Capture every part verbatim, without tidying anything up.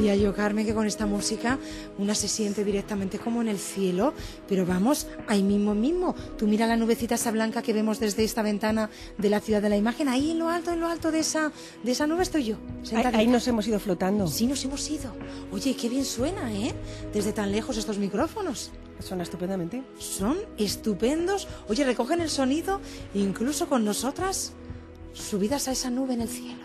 decía yo, Carmen, que con esta música una se siente directamente como en el cielo, pero vamos, ahí mismo mismo. Tú mira la nubecita esa blanca que vemos desde esta ventana de la ciudad de la imagen, ahí en lo alto, en lo alto de esa, de esa nube estoy yo, sentadita. Ahí, ahí nos hemos ido flotando. Sí, nos hemos ido. Oye, qué bien suena, ¿eh? Desde tan lejos estos micrófonos. Suena estupendamente. Son estupendos. Oye, recogen el sonido, incluso con nosotras, subidas a esa nube en el cielo.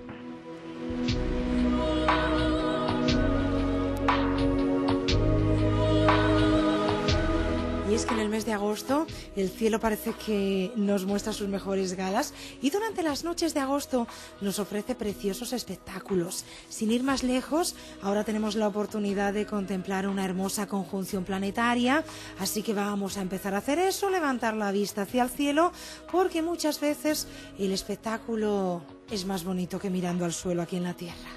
Y es que en el mes de agosto el cielo parece que nos muestra sus mejores galas y durante las noches de agosto nos ofrece preciosos espectáculos. Sin ir más lejos, ahora tenemos la oportunidad de contemplar una hermosa conjunción planetaria, así que vamos a empezar a hacer eso, levantar la vista hacia el cielo, porque muchas veces el espectáculo es más bonito que mirando al suelo aquí en la Tierra.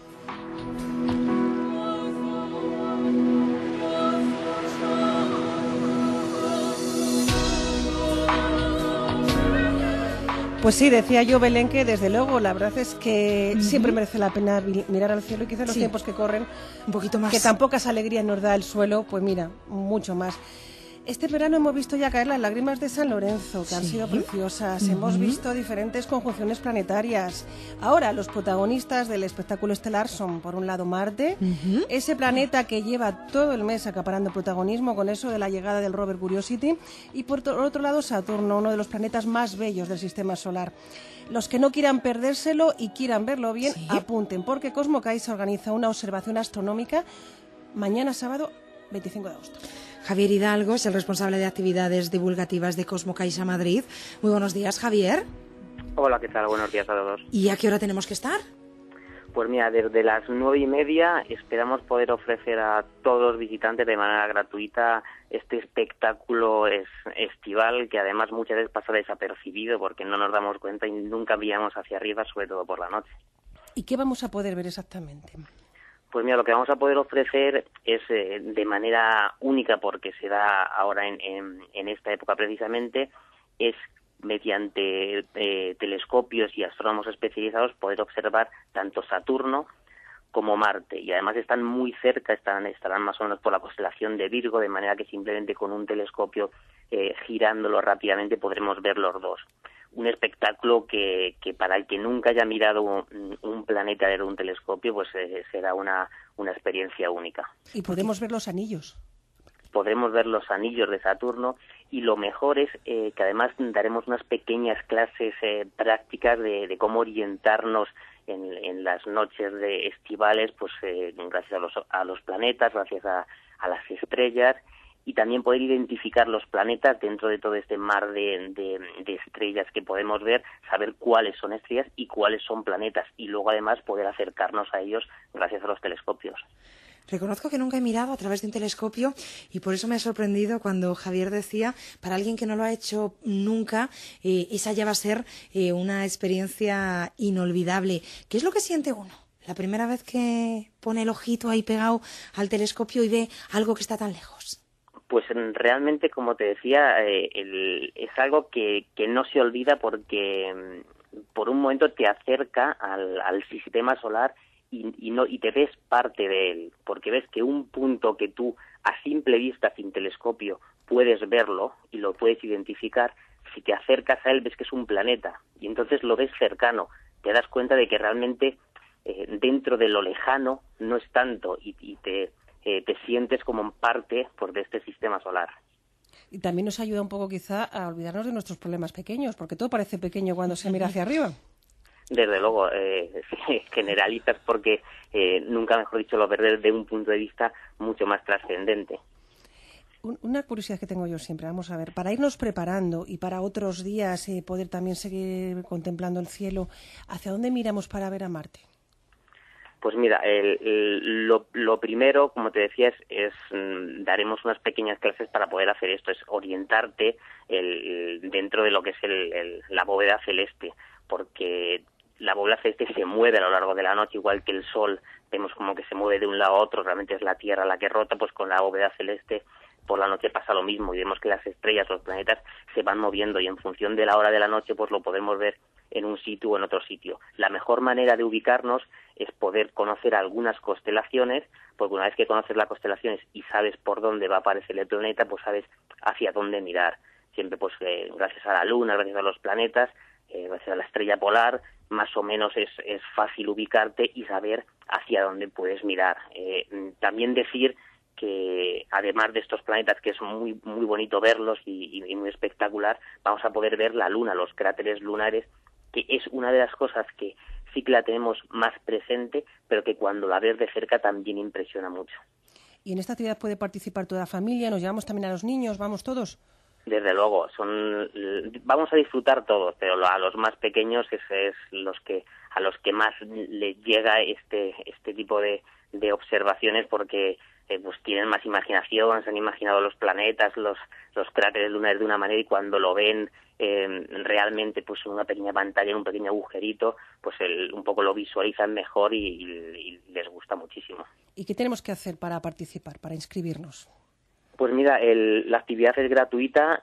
Pues sí, decía yo, Belén, que desde luego la verdad es que uh-huh. siempre merece la pena mirar al cielo y quizás los sí. tiempos que corren, un poquito más, que tan pocas alegrías nos da el suelo, pues mira, mucho más. Este verano hemos visto ya caer las lágrimas de San Lorenzo, que sí. han sido preciosas. Uh-huh. Hemos visto diferentes conjunciones planetarias. Ahora, los protagonistas del espectáculo estelar son, por un lado, Marte, uh-huh. ese planeta que lleva todo el mes acaparando protagonismo con eso de la llegada del rover Curiosity, y por otro lado, Saturno, uno de los planetas más bellos del sistema solar. Los que no quieran perdérselo y quieran verlo bien, ¿sí? apunten, porque Cosmocaixa organiza una observación astronómica mañana sábado veinticinco de agosto. Javier Hidalgo es el responsable de actividades divulgativas de Cosmocaixa Madrid. Muy buenos días, Javier. Hola, ¿qué tal? Buenos días a todos. ¿Y a qué hora tenemos que estar? Pues mira, desde las nueve y media esperamos poder ofrecer a todos los visitantes de manera gratuita este espectáculo es, estival, que además muchas veces pasa desapercibido porque no nos damos cuenta y nunca miramos hacia arriba, sobre todo por la noche. ¿Y qué vamos a poder ver exactamente? Pues mira, lo que vamos a poder ofrecer es eh, de manera única, porque se da ahora en, en, en esta época precisamente, es mediante eh, telescopios y astrónomos especializados poder observar tanto Saturno como Marte, y además están muy cerca, están, estarán más o menos por la constelación de Virgo, de manera que simplemente con un telescopio eh, girándolo rápidamente podremos ver los dos. Un espectáculo que, que para el que nunca haya mirado un, un planeta desde un telescopio, pues eh, será una, una experiencia única. Y podemos ver los anillos. Podremos ver los anillos de Saturno, y lo mejor es eh, que además daremos unas pequeñas clases eh, prácticas de, de cómo orientarnos en, en las noches de estivales, pues eh, gracias a los, a los planetas, gracias a, a las estrellas, y también poder identificar los planetas dentro de todo este mar de, de, de estrellas que podemos ver, saber cuáles son estrellas y cuáles son planetas, y luego además poder acercarnos a ellos gracias a los telescopios. Reconozco que nunca he mirado a través de un telescopio y por eso me ha sorprendido cuando Javier decía, para alguien que no lo ha hecho nunca, eh, esa ya va a ser eh, una experiencia inolvidable. ¿Qué es lo que siente uno la primera vez que pone el ojito ahí pegado al telescopio y ve algo que está tan lejos? Pues realmente, como te decía, eh, el, es algo que, que no se olvida porque por un momento te acerca al, al sistema solar y, y, no, y te ves parte de él, porque ves que un punto que tú a simple vista sin telescopio puedes verlo y lo puedes identificar, si te acercas a él ves que es un planeta y entonces lo ves cercano, te das cuenta de que realmente eh, dentro de lo lejano no es tanto y, y te... Eh, te sientes como parte pues, de este sistema solar. Y también nos ayuda un poco quizá a olvidarnos de nuestros problemas pequeños, porque todo parece pequeño cuando se mira hacia arriba. Desde luego, eh, generalizas porque eh, nunca mejor dicho lo ves desde un punto de vista mucho más trascendente. Una curiosidad que tengo yo siempre, vamos a ver, para irnos preparando y para otros días eh, poder también seguir contemplando el cielo, ¿hacia dónde miramos para ver a Marte? Pues mira, el, el, lo, lo primero, como te decía, es, es daremos unas pequeñas clases para poder hacer esto, es orientarte el, dentro de lo que es el, el, la bóveda celeste, porque la bóveda celeste se mueve a lo largo de la noche, igual que el Sol, vemos como que se mueve de un lado a otro, realmente es la Tierra la que rota, pues con la bóveda celeste por la noche pasa lo mismo, y vemos que las estrellas, los planetas, se van moviendo, y en función de la hora de la noche, pues lo podemos ver en un sitio o en otro sitio. La mejor manera de ubicarnos es poder conocer algunas constelaciones, porque una vez que conoces las constelaciones y sabes por dónde va a aparecer el planeta, pues sabes hacia dónde mirar. Siempre pues eh, gracias a la Luna, gracias a los planetas, eh, gracias a la estrella polar, más o menos es, es fácil ubicarte y saber hacia dónde puedes mirar. Eh, también decir que además de estos planetas, que es muy muy bonito verlos y, y muy espectacular, vamos a poder ver la Luna, los cráteres lunares, que es una de las cosas que sí que la tenemos más presente, pero que cuando la ves de cerca también impresiona mucho. ¿Y en esta actividad puede participar toda la familia? ¿Nos llevamos también a los niños? ¿Vamos todos? Desde luego, son vamos a disfrutar todos, pero a los más pequeños es, es los que a los que más les llega este este tipo de, de observaciones, porque eh, pues tienen más imaginación, se han imaginado los planetas, los los cráteres lunares de una manera, y cuando lo ven eh, realmente pues en una pequeña pantalla, en un pequeño agujerito, pues el, un poco lo visualizan mejor y, y, y les gusta muchísimo. ¿Y qué tenemos que hacer para participar, para inscribirnos? Pues mira, el, la actividad es gratuita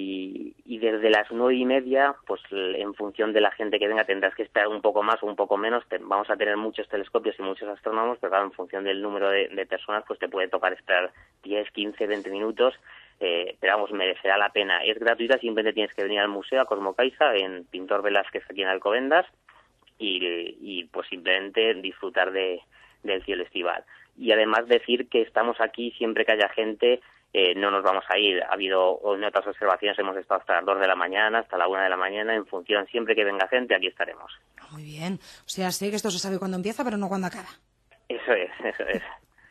y, y desde las nueve y media, pues en función de la gente que venga tendrás que esperar un poco más o un poco menos. Te, vamos a tener muchos telescopios y muchos astrónomos, pero claro, en función del número de, de personas, pues te puede tocar esperar diez, quince, veinte minutos. Eh, pero vamos, merecerá la pena. Es gratuita, simplemente tienes que venir al museo, a Cosmo Caixa, en Pintor Velázquez, aquí en Alcobendas, y, y pues simplemente disfrutar de, del cielo estival. Y además decir que estamos aquí siempre que haya gente. Eh, no nos vamos a ir. Ha habido en otras observaciones, hemos estado hasta las dos de la mañana, hasta la una de la mañana, en función, siempre que venga gente, aquí estaremos. Muy bien. O sea, sé que esto se sabe cuándo empieza, pero no cuándo acaba. Eso es, eso es.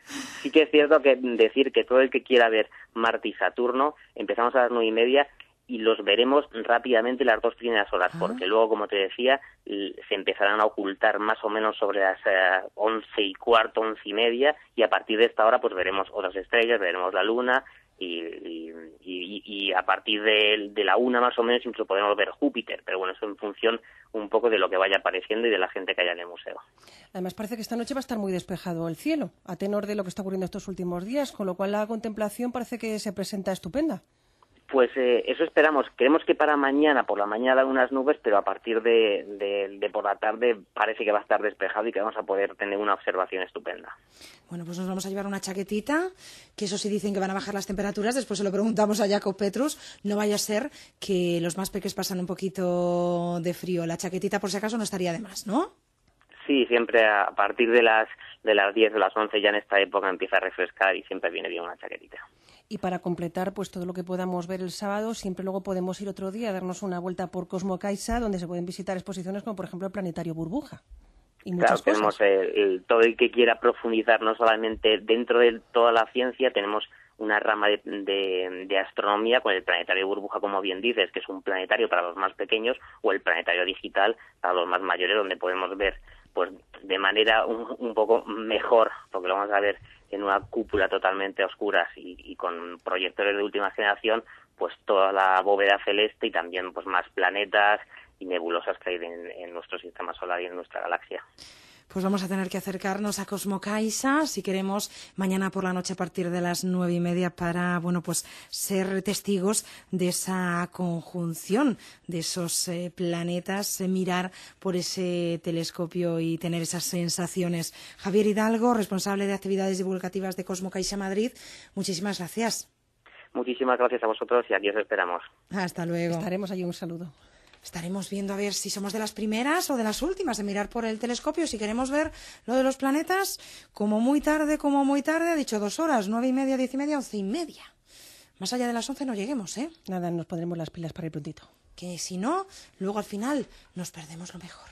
Sí que es cierto que decir que todo el que quiera ver Marte y Saturno, empezamos a las nueve y media y los veremos rápidamente las dos primeras horas, ah. porque luego, como te decía, se empezarán a ocultar más o menos sobre las eh, once y cuarto, once y media, y a partir de esta hora pues veremos otras estrellas, veremos la Luna, y, y, y, y a partir de, de la una más o menos incluso podemos ver Júpiter, pero bueno, eso en función un poco de lo que vaya apareciendo y de la gente que haya en el museo. Además parece que esta noche va a estar muy despejado el cielo, a tenor de lo que está ocurriendo estos últimos días, con lo cual la contemplación parece que se presenta estupenda. Pues eh, eso esperamos. Queremos que para mañana, por la mañana, algunas nubes, pero a partir de, de, de por la tarde parece que va a estar despejado y que vamos a poder tener una observación estupenda. Bueno, pues nos vamos a llevar una chaquetita, que eso sí dicen que van a bajar las temperaturas. Después se lo preguntamos a Jacob Petrus. No vaya a ser que los más peques pasan un poquito de frío. La chaquetita, por si acaso, no estaría de más, ¿no? Sí, siempre a partir de las de las diez o las once ya en esta época empieza a refrescar y siempre viene bien una chaquetita. Y para completar pues todo lo que podamos ver el sábado, siempre luego podemos ir otro día a darnos una vuelta por Cosmo Caixa, donde se pueden visitar exposiciones como por ejemplo el Planetario Burbuja. Y muchas claro, cosas. Tenemos el, el, todo el que quiera profundizar no solamente dentro de toda la ciencia, tenemos una rama de, de, de astronomía con el Planetario Burbuja, como bien dices, que es un planetario para los más pequeños, o el Planetario Digital para los más mayores, donde podemos ver pues de manera un, un poco mejor, porque lo vamos a ver en una cúpula totalmente a oscuras y, y con proyectores de última generación, pues toda la bóveda celeste y también pues más planetas y nebulosas que hay en, en nuestro sistema solar y en nuestra galaxia. Pues vamos a tener que acercarnos a Cosmo Caixa, si queremos, mañana por la noche a partir de las nueve y media para, bueno, pues ser testigos de esa conjunción de esos eh, planetas, eh, mirar por ese telescopio y tener esas sensaciones. Javier Hidalgo, responsable de actividades divulgativas de Cosmo Caixa Madrid, muchísimas gracias. Muchísimas gracias a vosotros y aquí os esperamos. Hasta luego. Estaremos allí, un saludo. Estaremos viendo a ver si somos de las primeras o de las últimas de mirar por el telescopio. Si queremos ver lo de los planetas, como muy tarde, como muy tarde, ha dicho dos horas, nueve y media, diez y media, once y media. Más allá de las once no lleguemos, ¿eh? Nada, nos pondremos las pilas para ir prontito. Que si no, luego al final nos perdemos lo mejor.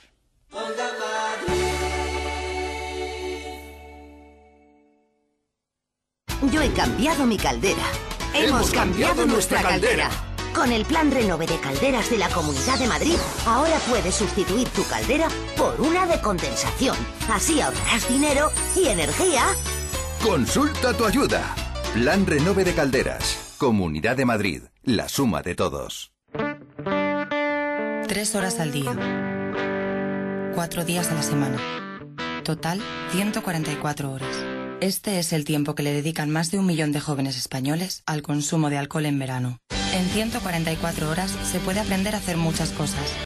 Yo he cambiado mi caldera. Hemos, Hemos cambiado, cambiado nuestra caldera. caldera. Con el plan Renove de Calderas de la Comunidad de Madrid, ahora puedes sustituir tu caldera por una de condensación. Así ahorrarás dinero y energía. Consulta tu ayuda. Plan Renove de Calderas. Comunidad de Madrid. La suma de todos. Tres horas al día. Cuatro días a la semana. Total, ciento cuarenta y cuatro horas. Este es el tiempo que le dedican más de un millón de jóvenes españoles al consumo de alcohol en verano. En ciento cuarenta y cuatro horas se puede aprender a hacer muchas cosas.